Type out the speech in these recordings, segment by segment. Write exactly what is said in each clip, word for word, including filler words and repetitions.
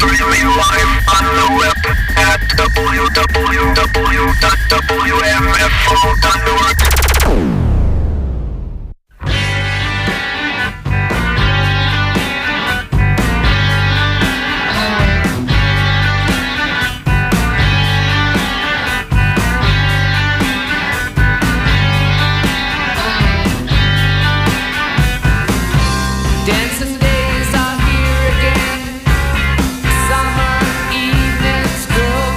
streaming live on the web at w w w dot w m f o dot org. Dancing days are here again. Summer evenings grow.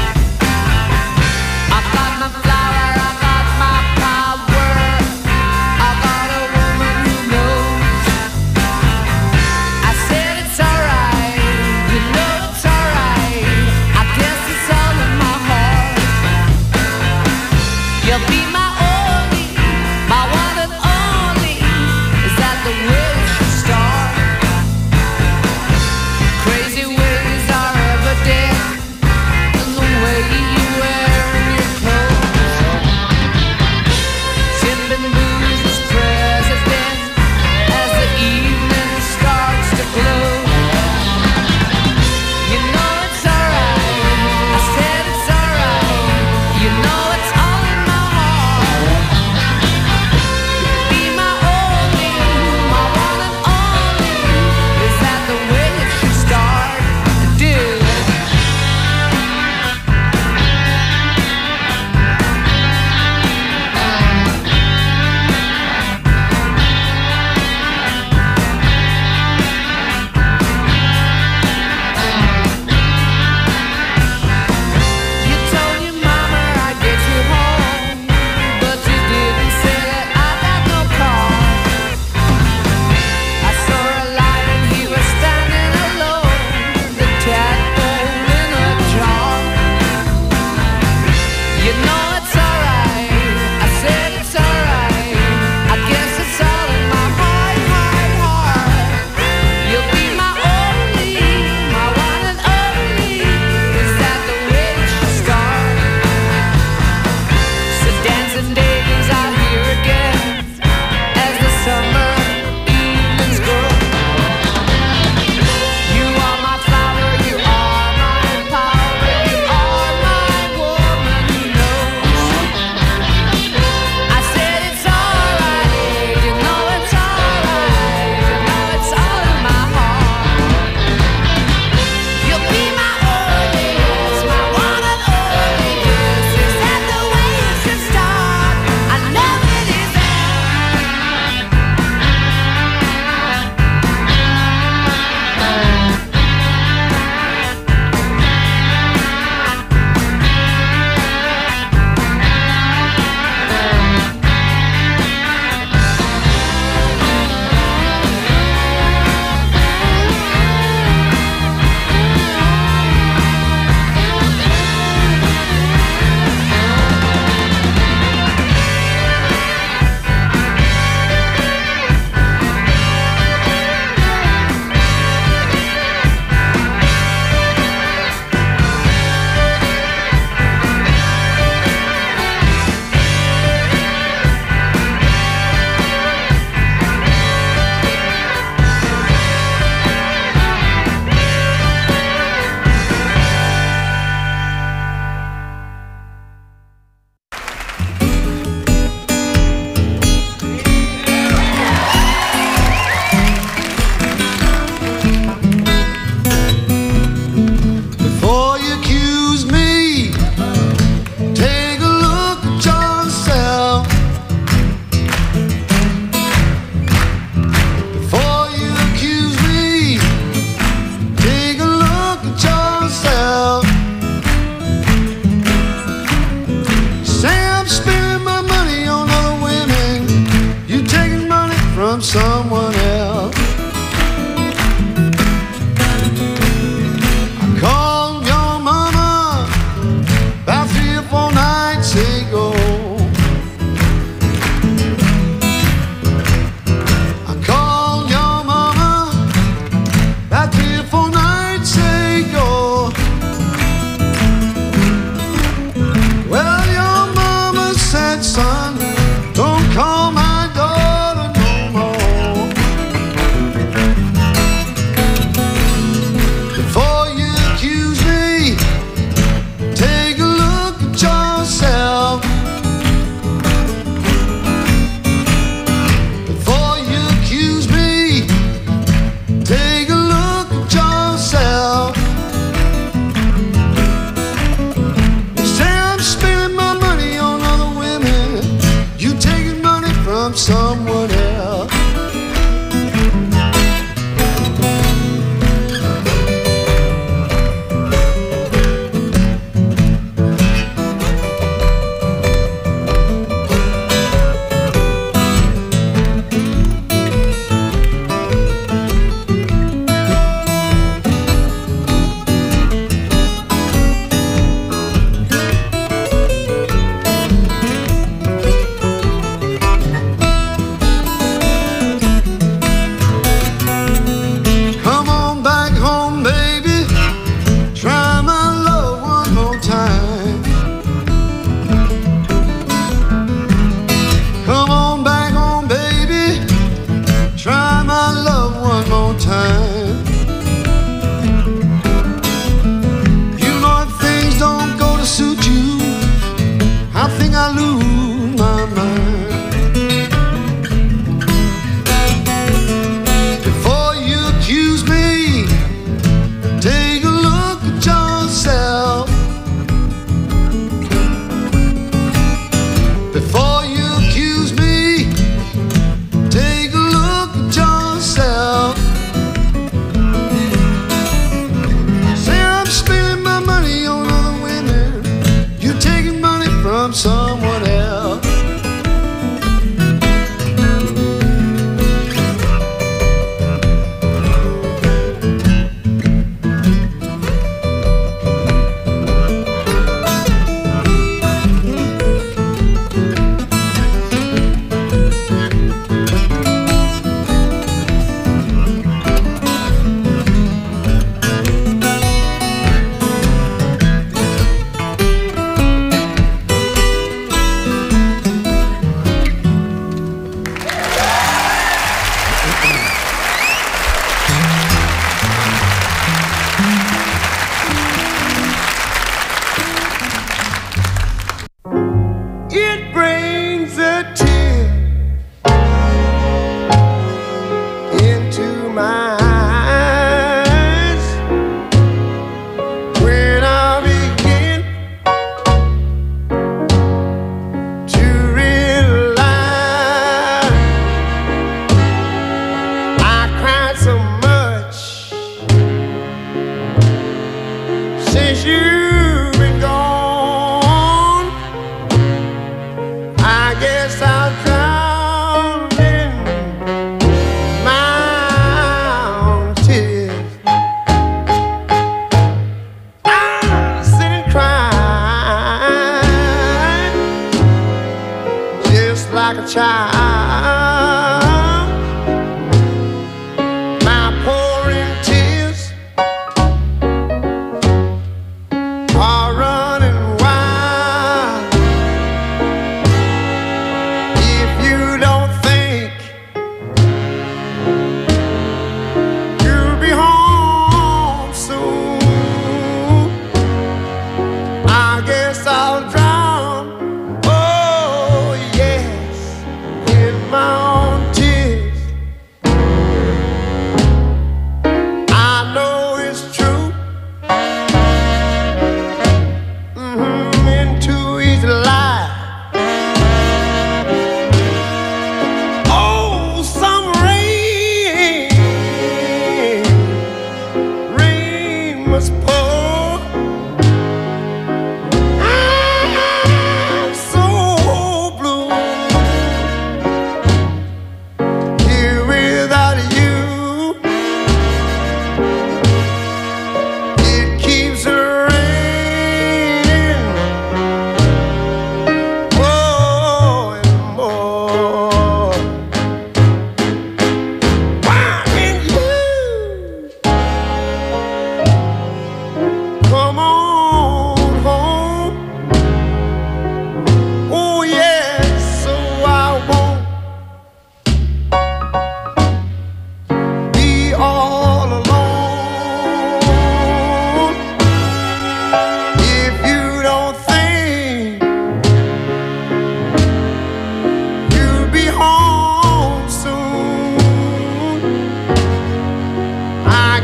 I've got my flower, I've got my power. I've got a woman who knows. I said it's alright, you know it's alright. I guess it's all in my heart. You'll be my only, my one and only. Is that the way it should start?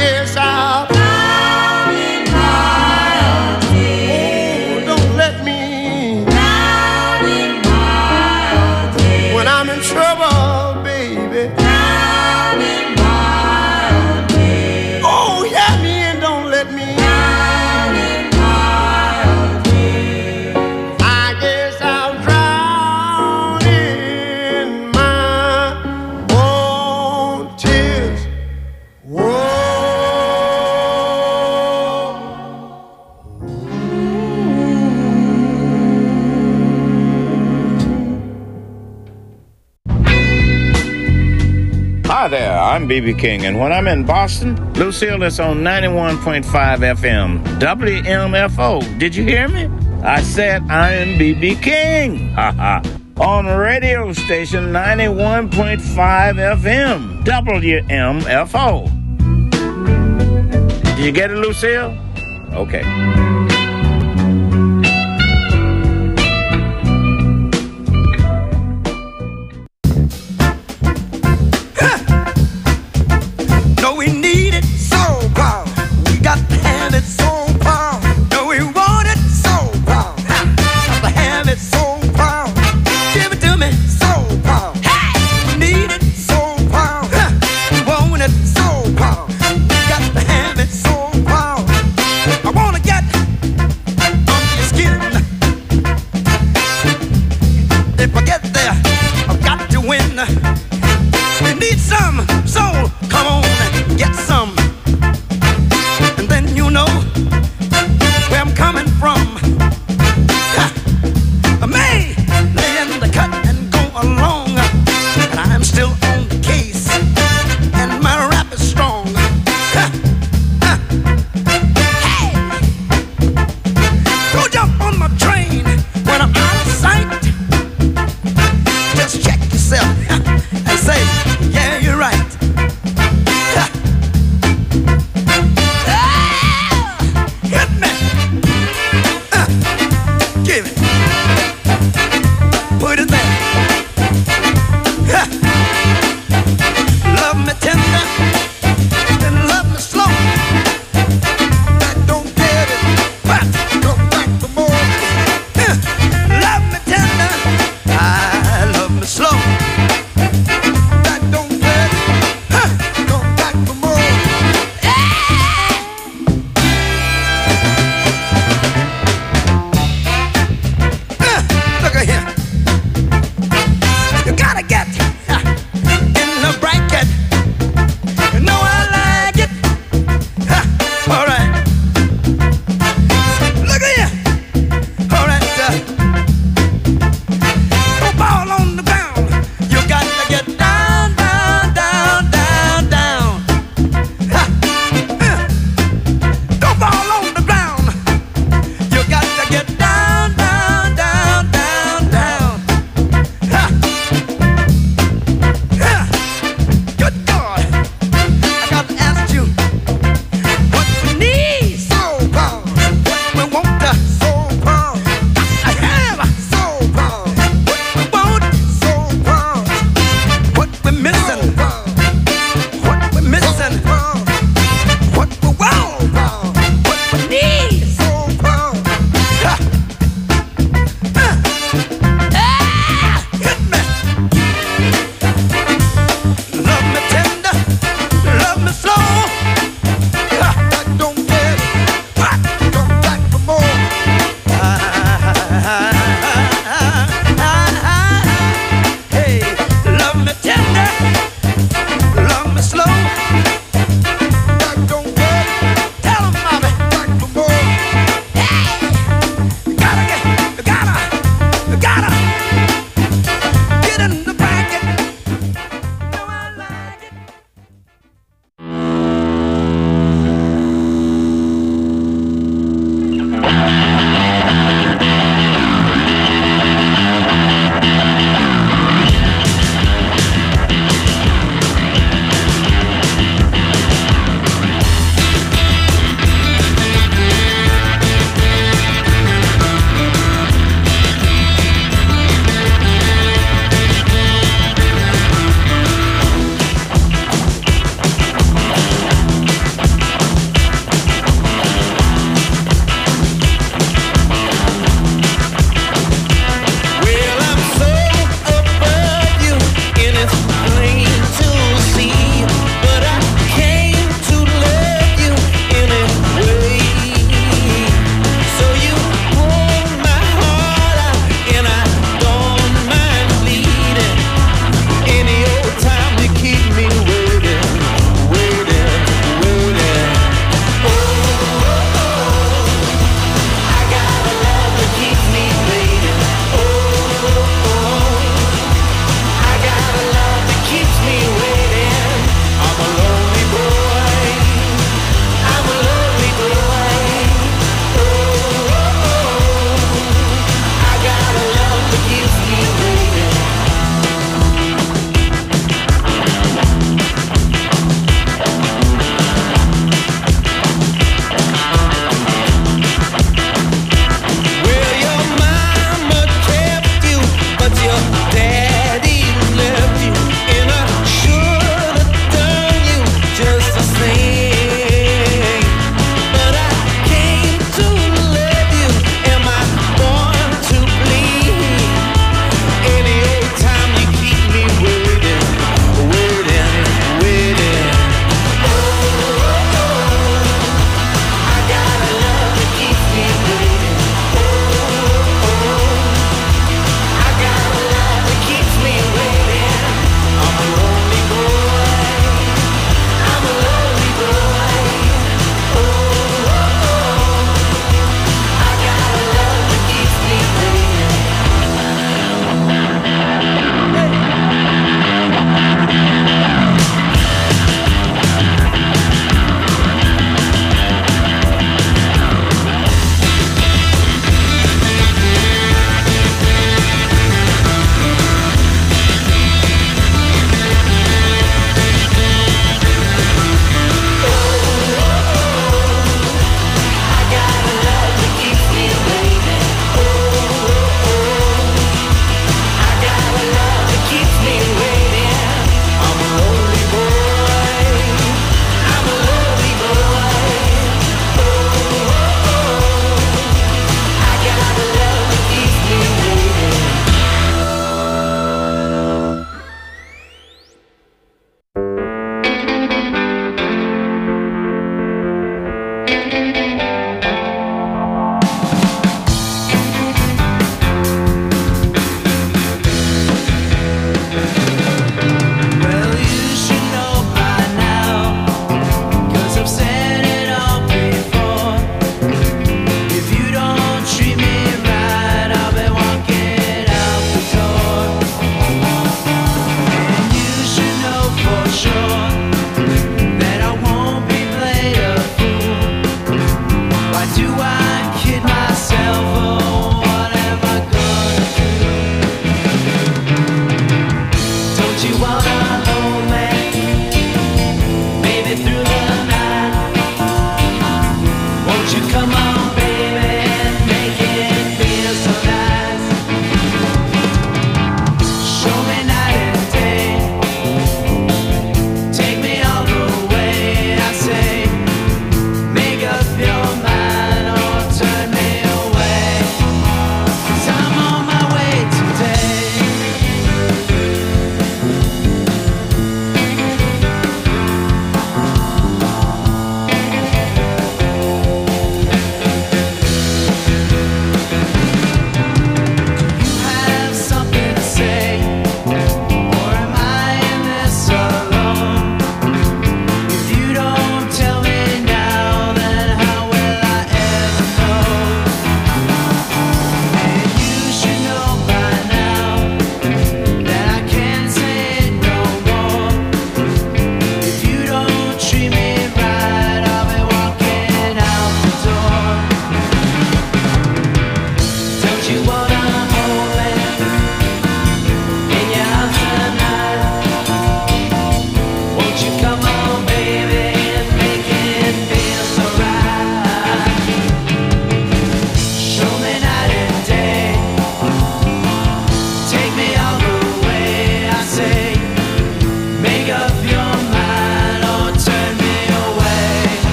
guess I'll drown in my own tears. Oh, don't let me Drown in my own tears. when I'm in trouble, baby. Drown in my own tears. Oh, hear me and don't let me. Drown in my own tears. I guess I'll drown in my own tears. Whoa. Hi there, I'm B B King, and when I'm in Boston, Lucille is on ninety-one point five F M, W M F O. Did you hear me? I said I am B B King. Ha ha. On radio station ninety-one point five F M, W M F O. Did you get it, Lucille? Okay. No, we need it so bad. We got to have it so bad. No, we want it so bad. Got to have it so bad. Give it to me so bad. Hey, we need it so bad. We want it so bad. Got to have it so bad. I wanna get under your skin. If I get there, I've got to win. We need some soul. Come on and get some. And then you know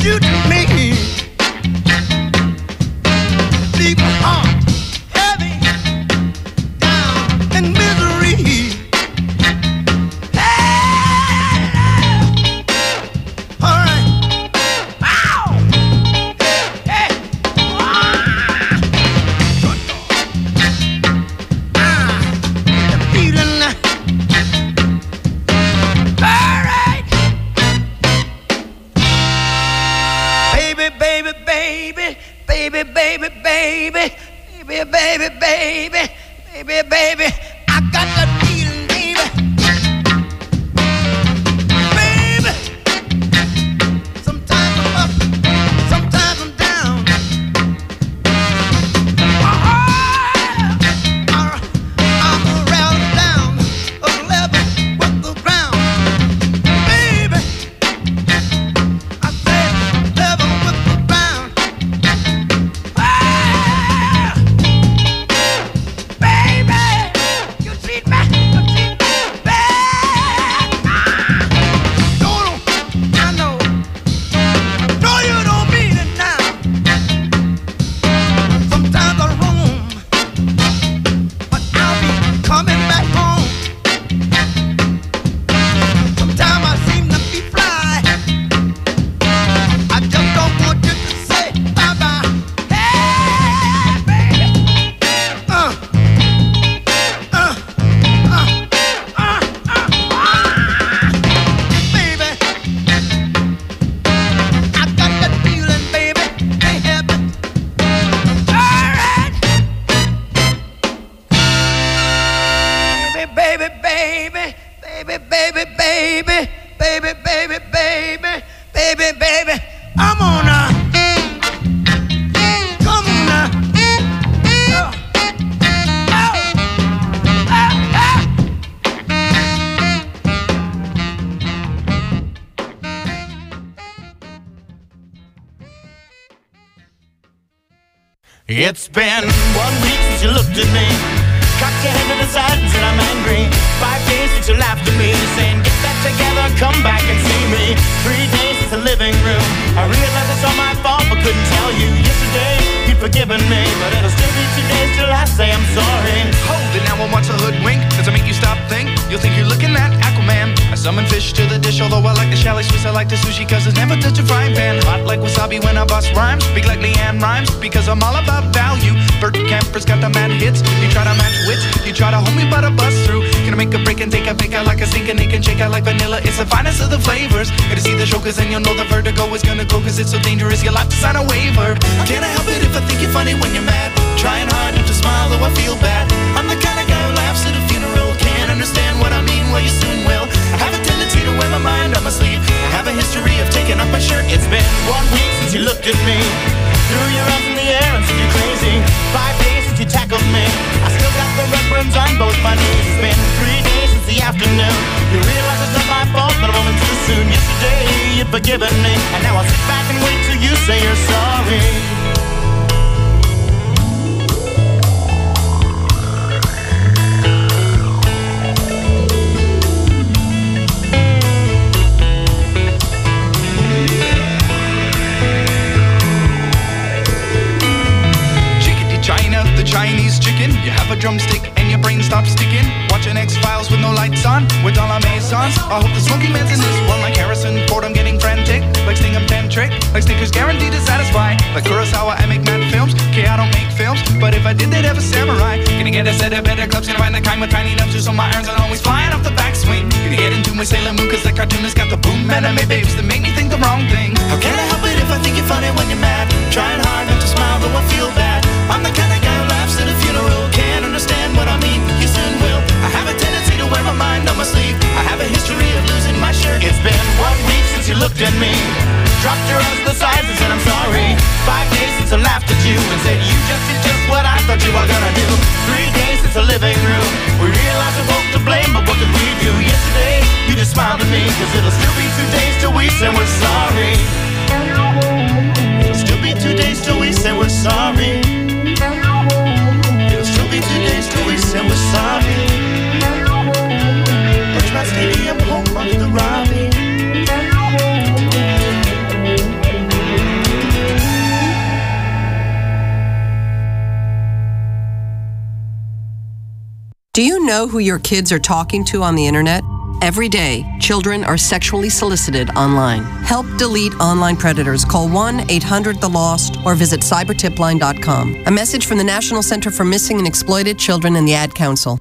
you to me. Leave my heart heavy, down in misery. Hey, all right. Ow! Hey, hey. Ah, the feeling. All right. Baby, baby, baby, baby, baby, baby, baby, baby, baby, baby, baby, I got that feeling, baby, baby. Sometimes I'm up, sometimes I'm down. Oh, I'm around down a level with the ground, baby. I said level with the ground. Ah, baby, you treat me, you treat me bad. Ah, no, no, I know. No, you don't mean it now. Sometimes I roam, but I'll be coming back home. Sometimes I seem to be fly. I just don't want you to say bye-bye. Hey, baby. Uh, uh, uh, uh, uh, uh. Baby, I got that feeling, baby. Can't help it. All right. Baby, baby, baby, baby, baby, baby, baby, baby, baby, baby, I'm on now. Come on now. Oh. Oh. Ah, ah. It's been one week since you looked at me, cocked your head to the side and said I'm angry. Five days since you laughed at me, saying get that together, come back and see me. Three days since the living room, I realized it's all my fault but couldn't tell you. Yesterday you'd forgiven me, but it'll still be two days till I say I'm sorry. Hold it, now I want to hoodwink. Does it make you stop think? You'll think you're looking at Aquaman. I summon fish to the dish, although I like the chalet Swiss, I like the sushi, cause it's never touch a frying pan. Hot like wasabi when I bust rhymes, speak like Leanne Rhymes, because I'm all about value. Bert Kemper's got the mad hits. You try to match wits, you try to hold me but I bust through. Can I make a break and take a pick out like a sink and it can shake out like vanilla? It's the finest of the flavors. Gotta see the show cause then you'll know the vertigo is gonna go, cause it's so dangerous you'll have to sign a waiver. Can I help it if I think you're funny when you're mad? Trying hard not to smile though I feel bad. I'm the kind of guy who laughs at a funeral. Can't understand what I mean, well you soon will. I have a tendency to wear my mind on my sleeve. I have a history of taking off my shirt. It's been one week since you looked at me, threw your arms in the air and said you're crazy. Five days since you tackled me, I still got the red burns on both my knees. It's been three days since the afternoon, you realize it's not my fault that I'm only too soon. Yesterday you'd forgiven me, and now I'll sit back and wait till you say you're sorry. China, the Chinese chicken. You have a drumstick and your brain stops sticking. Watching X-Files with no lights on, with all our Masons. I hope the smoky man's in this one like Harrison Ford. I'm getting frantic, like Sting I'm tantric, like Snickers guaranteed to satisfy. Like Kurosawa, I make mad films. Okay, I don't make films, but if I did, they'd have a samurai. Gonna get a set of better clubs, gonna find the kind with tiny nubs, so my irons are always flying off the backswing. Gonna get into my Sailor Moon, cause the cartoonist got the boom anime babes that make me think the wrong thing. How can I help it if I think you're funny when you're mad? Trying hard not to smile, though I feel bad. I'm the kind of guy who laughs at a funeral. Can't understand what I mean, you soon will. I have a tendency to wear my mind on my sleeve. I have a history of losing my shirt. It's been one week since you looked at me, dropped your arms to the sides and said I'm sorry. Five days since I laughed at you and said you just did just what I thought you were gonna do. Three days since the living room, we realized we're both to blame, but what did we do? Yesterday, you just smiled at me, cause it'll still be two days till we say we're sorry. It'll still be two days till we say we're sorry. It'll still be two days till we say we're sorry. Touch my stadium home of the Robbie. Do you know who your kids are talking to on the internet? Every day, children are sexually solicited online. Help delete online predators. Call one eight hundred the lost or visit cyber tip line dot com. A message from the National Center for Missing and Exploited Children and the Ad Council.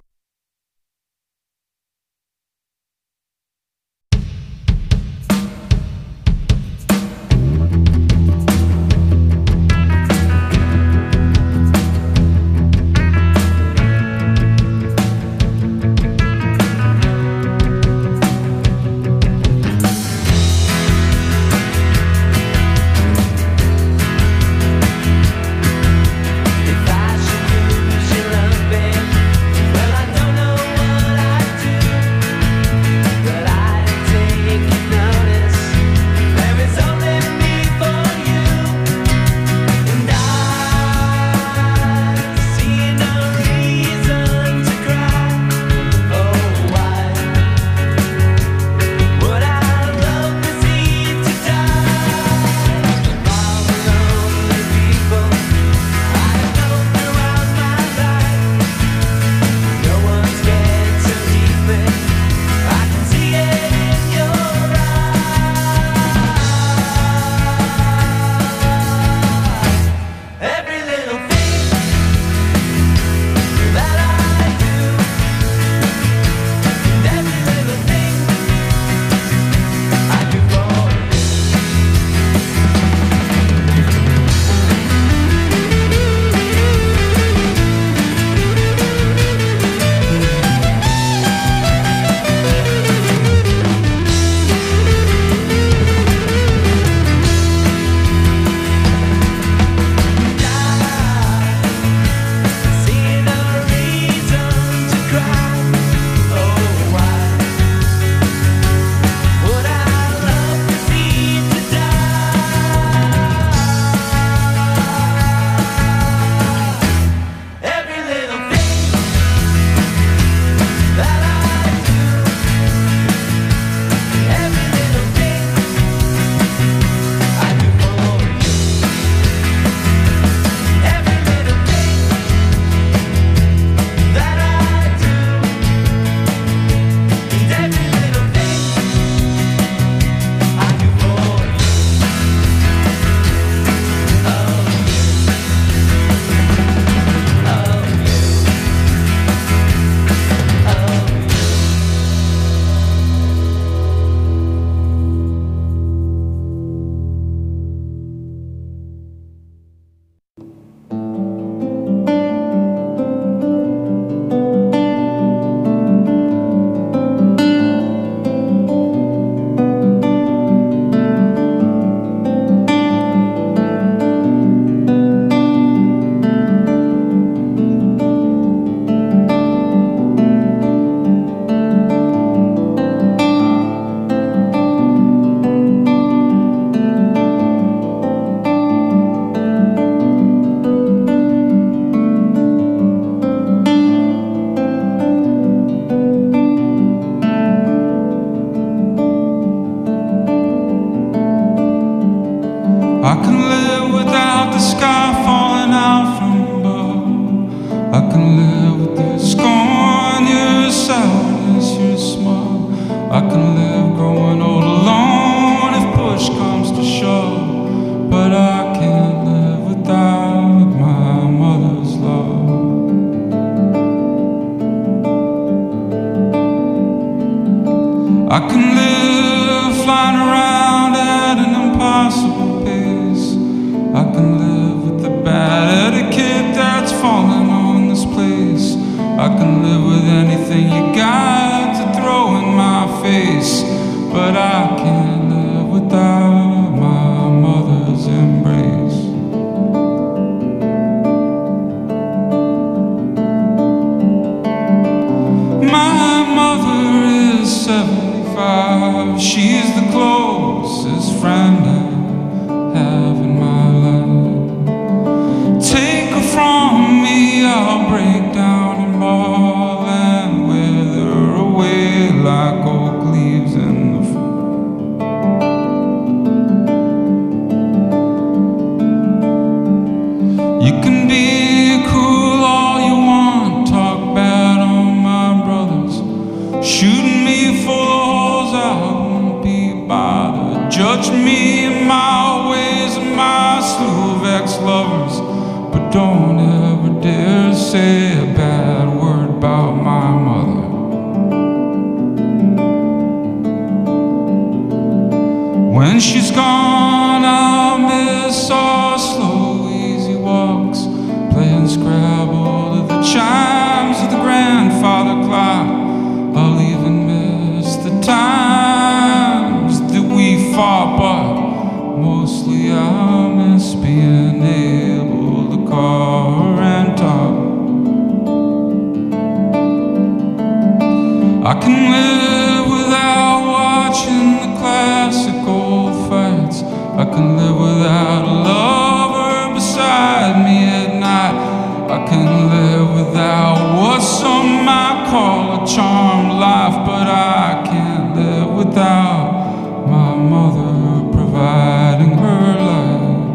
Like oak leaves in the fall. mostly I miss being able to call her and talk. I can live without watching the classic old fights. I can live without a lover beside me at night. I can live without what some might call a charmed life, but I can't live without my mother providing her life.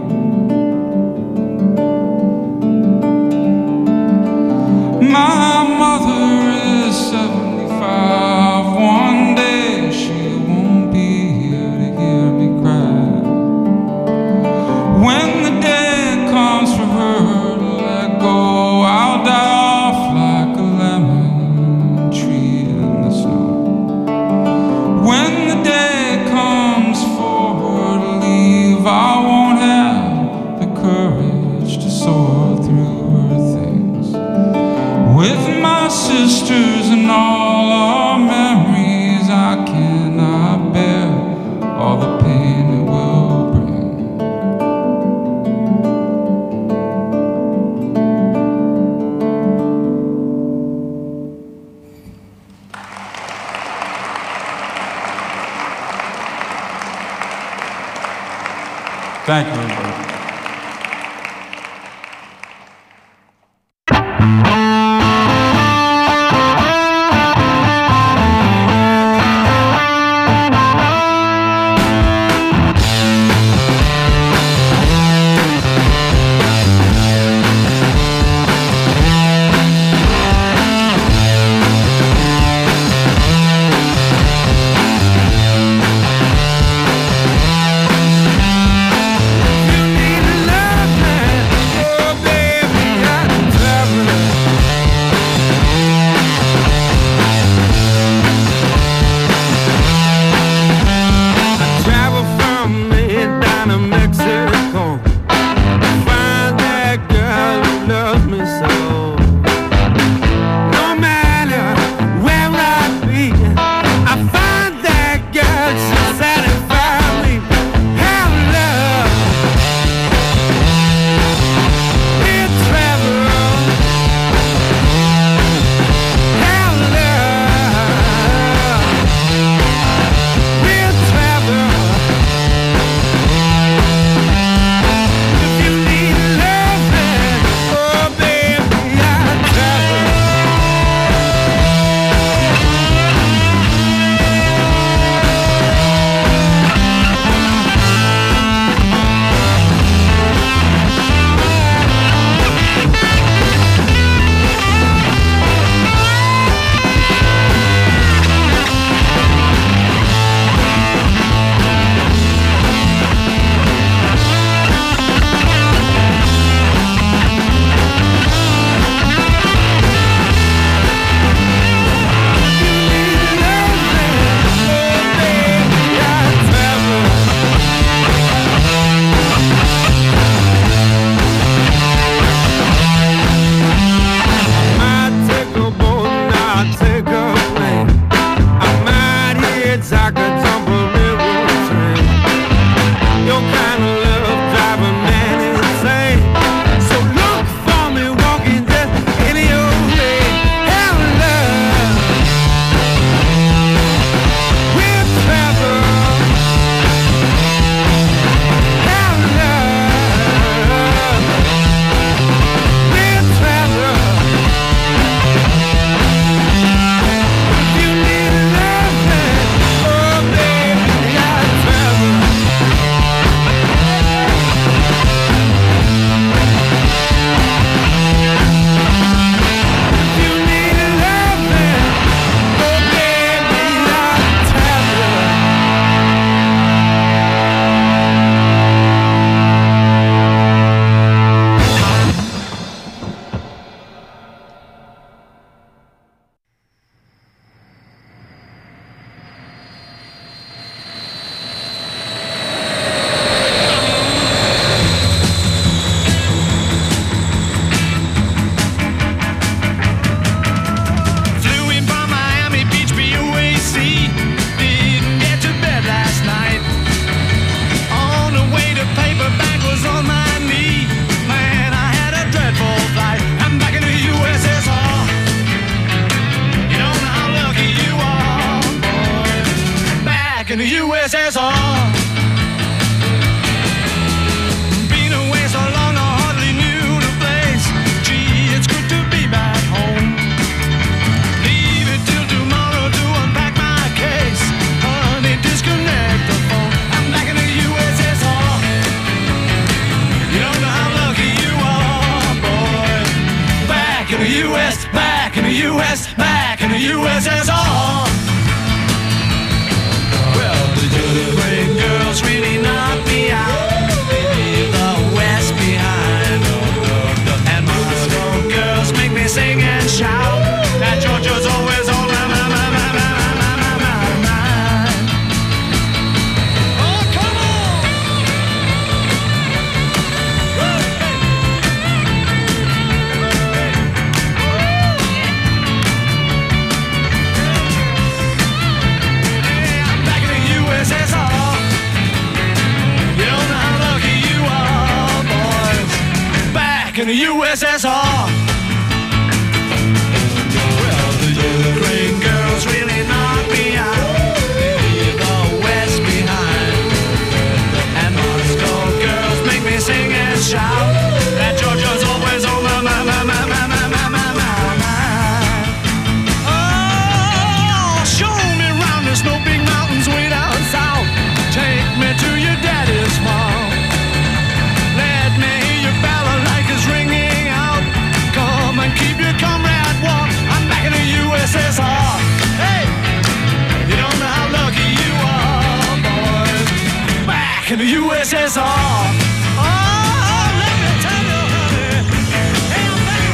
My mother is seventy-five. One day she won't be here to hear me cry. When the day comes for her to let go, I'll die off like a lemon tree in the snow. When the day comes for her to leave, I won't have the courage to soar through her things. With my sisters and all our memories, I cannot bear all the pain it will bring. Thank you, everybody. You need a love man, oh baby, I'm traveling. West, back in the U S S R. Well, the great girls really knock me out. They leave the West behind. And Moscow girls make me sing and shout. That Georgia's always on my, my, my, my, my, my, my, my mind. Oh, come on! Hey, I'm back in the U S S R. You don't know how lucky you are, boys. Back in the U S S R. Great girls really knock me out. They leave the West behind. And Moscow girls make me sing and shout. That Georgia's always on my, my, my, my, my, my, my, my, my mind. Oh, show me round the snow big mountains way down south. Take me to your daddy's farm. Let me hear your balalaikas ringing out. Come and keep your comrade warm. I'm back in the U S S R. Hey, you don't know how lucky you are, boys. Back in the U S S R. Oh, let me tell you, honey. Hey, I'm back.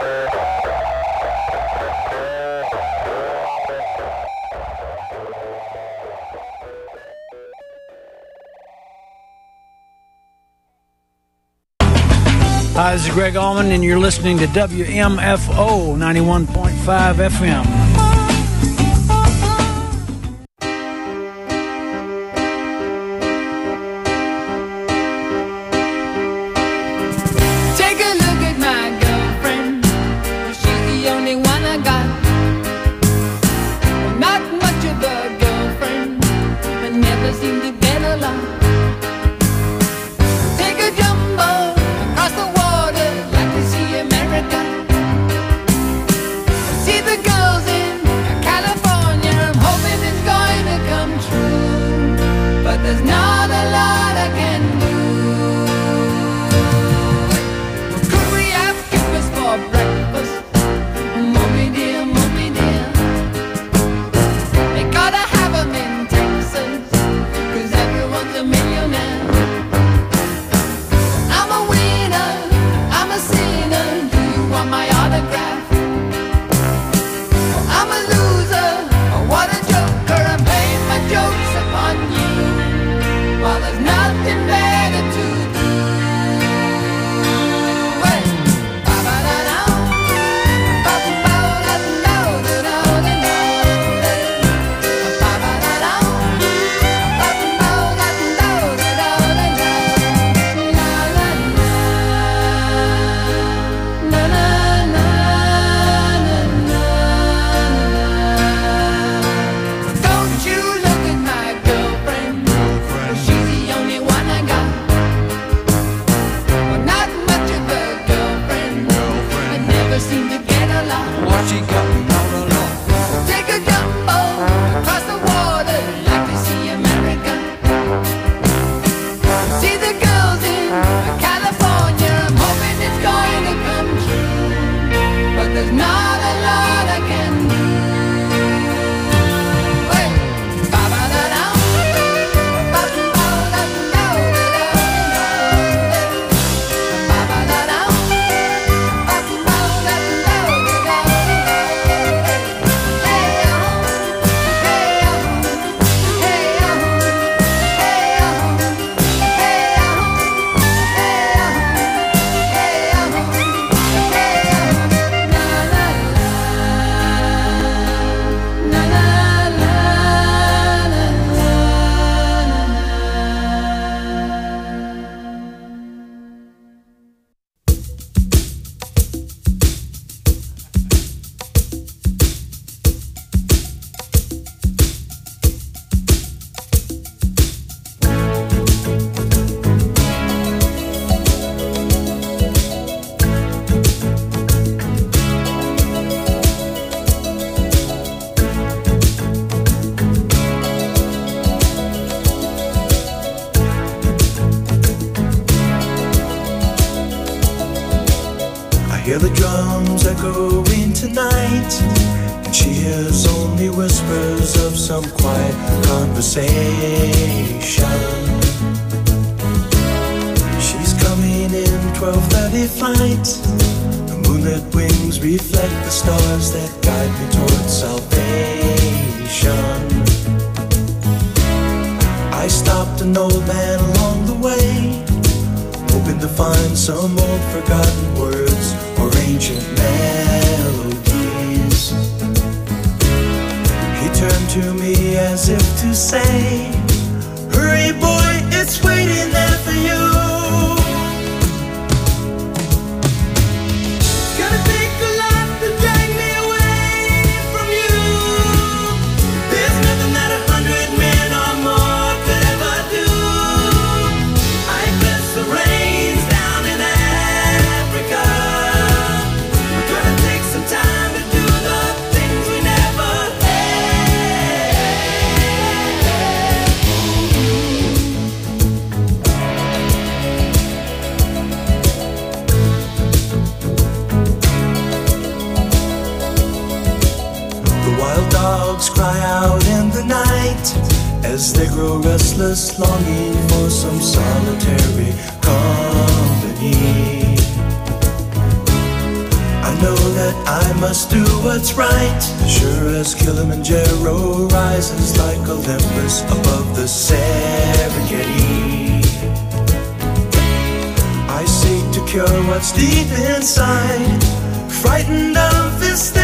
Hi, this is Greg Allman, and you're listening to W M F O ninety-one point five F M. Take a look at my girlfriend. She's the only one I got. Not much of a girlfriend, but never seem to get along. Take a jumbo across the water, like to see America. See the girls in California. I'm hoping it's going to come true, but there's not a lot I can do. Could we have kippers for breakfast? Mommy dear, mommy dear. They gotta have 'em in Texas, 'cause everyone's a millionaire. I'm a winner, I'm a sinner. Do you want my autograph? I'm a loser, what a joker. I'm playing my jokes upon you, while there's nothing better to do. Hey, ba-ba-da-da, ba-ba-da-da-da-da-da-da-da-da. Ba-ba-da-da, ba-ba-da-da-da-da-da-da. La, la, la, la, la, la, la. Don't you look at my girlfriend. She's the only one I got. Well, not much of a girlfriend, but never seem to get along. What she got not alone. Take a jumbo across the water, like to see America. See the girls in California. I'm hoping it's going to come true, but there's not a lot I can do. Hey, ba-ba-da-da, ba-ba-da-da-da-da-da-da. Ba-ba-da-da, I hear the drums echoing tonight, and she hears only whispers of some quiet conversation. She's coming in twelve thirty flight. The moonlit wings reflect the stars that guide me towards salvation. I stopped an old man along the way, hoping to find some old forgotten words or ancient melodies. He turned to me as if to say, hurry boy, it's waiting there for you. It's gonna take a lot to drag me away from you. There's nothing that a hundred men or more could ever do. I bless the rains down in Africa. We're gonna take some time to do the things we never The wild dogs cry out in the night as they grow restless, longing for some solitary company. I I know that I must do what's right. Sure as Kilimanjaro rises like Olympus above the Serengeti, I seek to cure what's deep inside, frightened of this thing